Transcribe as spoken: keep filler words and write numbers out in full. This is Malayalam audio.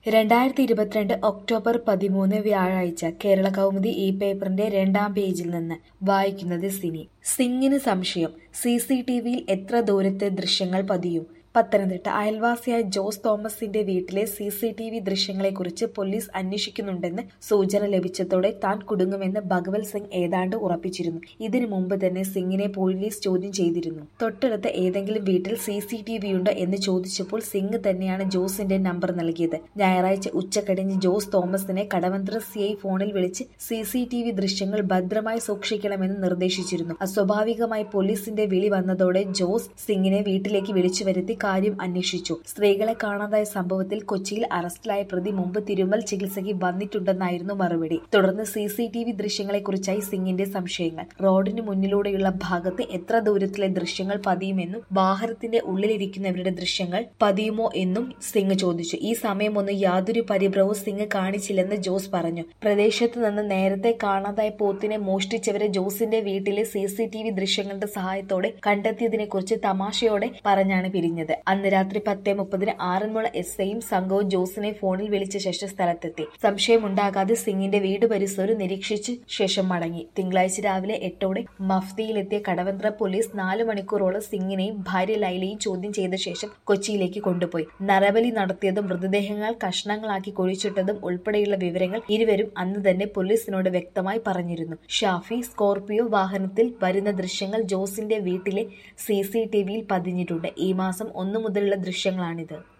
രണ്ടായിരത്തി ഇരുപത്തിരണ്ട് ഒക്ടോബർ പതിമൂന്ന് വ്യാഴാഴ്ച കേരള കൗമുദി ഈ പേപ്പറിന്റെ രണ്ടാം പേജിൽ നിന്ന് വായിക്കുന്നത് സിനി. സിംഗിന് സംശയം, സി സി ടി വിയിൽ എത്ര ദൂരത്തെ ദൃശ്യങ്ങൾ പതിയും? പത്തനംതിട്ട അയൽവാസിയായ ജോസ് തോമസിന്റെ വീട്ടിലെ സി സി ടി വി ദൃശ്യങ്ങളെക്കുറിച്ച് പോലീസ് അന്വേഷിക്കുന്നുണ്ടെന്ന് സൂചന ലഭിച്ചതോടെ താൻ കുടുങ്ങുമെന്ന് ഭഗവത് സിംഗ് ഏതാണ്ട് ഉറപ്പിച്ചിരുന്നു. ഇതിനു മുമ്പ് തന്നെ സിംഗിനെ പോലീസ് ചോദ്യം ചെയ്തിരുന്നു. തൊട്ടടുത്ത ഏതെങ്കിലും വീട്ടിൽ സി സി ടി വിയുണ്ടോ എന്ന് ചോദിച്ചപ്പോൾ സിംഗ് തന്നെയാണ് ജോസിന്റെ നമ്പർ നൽകിയത്. ഞായറാഴ്ച ഉച്ചകഴിഞ്ഞ് ജോസ് തോമസിനെ കടവന്ത്ര സി ഐ ഫോണിൽ വിളിച്ച് സി സി ടി വി ദൃശ്യങ്ങൾ ഭദ്രമായി സൂക്ഷിക്കണമെന്ന് നിർദ്ദേശിച്ചിരുന്നു. അസ്വാഭാവികമായി പോലീസിന്റെ വിളി വന്നതോടെ ജോസ് സിംഗിനെ വീട്ടിലേക്ക് വിളിച്ചു വരുത്തി കാര്യം അന്വേഷിച്ചു. സ്ത്രീകളെ കാണാതായ സംഭവത്തിൽ കൊച്ചിയിൽ അറസ്റ്റിലായ പ്രതി മുമ്പ് തിരുമൽ ചികിത്സയ്ക്ക് വന്നിട്ടുണ്ടെന്നായിരുന്നു മറുപടി. തുടർന്ന് സി സി ടി വി ദൃശ്യങ്ങളെക്കുറിച്ചായി സിംഗിന്റെ സംശയങ്ങൾ. റോഡിന് മുന്നിലൂടെയുള്ള ഭാഗത്ത് എത്ര ദൂരത്തിലെ ദൃശ്യങ്ങൾ പതിയുമെന്നും വാഹനത്തിന്റെ ഉള്ളിലിരിക്കുന്നവരുടെ ദൃശ്യങ്ങൾ പതിയുമോ എന്നും സിംഗ് ചോദിച്ചു. ഈ സമയമൊന്നും യാതൊരു പരിഭ്രമവും സിംഗ് കാണിച്ചില്ലെന്ന് ജോസ് പറഞ്ഞു. പ്രദേശത്ത് നിന്ന് നേരത്തെ കാണാതായ പോത്തിനെ മോഷ്ടിച്ചവരെ ജോസിന്റെ വീട്ടിലെ സി സി ടി വി ദൃശ്യങ്ങളുടെ സഹായത്തോടെ കണ്ടെത്തിയതിനെക്കുറിച്ച് തമാശയോടെ പറഞ്ഞാണ് പിരിഞ്ഞത്. അന്ന് രാത്രി പത്തേ മുപ്പതിന് ആറന്മുള എസ് ഐയും സംഘവും ജോസിനെ ഫോണിൽ വിളിച്ച ശേഷം സ്ഥലത്തെത്തി. സംശയമുണ്ടാകാതെ സിംഗിന്റെ വീട് പരിസരം നിരീക്ഷിച്ച ശേഷം മടങ്ങി. തിങ്കളാഴ്ച രാവിലെ എട്ടോടെ മഫ്തിയിലെത്തിയ കടവന്ത്ര പോലീസ് നാലു മണിക്കൂറോളം സിംഗിനെയും ഭാര്യ ലൈലയും ചോദ്യം ചെയ്ത ശേഷം കൊച്ചിയിലേക്ക് കൊണ്ടുപോയി. നരബലി നടത്തിയതും മൃതദേഹങ്ങൾ കഷ്ണങ്ങളാക്കി കുഴിച്ചിട്ടതും ഉൾപ്പെടെയുള്ള വിവരങ്ങൾ ഇരുവരും അന്ന് തന്നെ പോലീസിനോട് വ്യക്തമായി പറഞ്ഞിരുന്നു. ഷാഫി സ്കോർപിയോ വാഹനത്തിൽ വരുന്ന ദൃശ്യങ്ങൾ ജോസിന്റെ വീട്ടിലെ സി സി ടി വിയിൽ പതിഞ്ഞിട്ടുണ്ട്. ഈ മാസം ഒന്നു മുതലുള്ള ദൃശ്യങ്ങളാണിത്.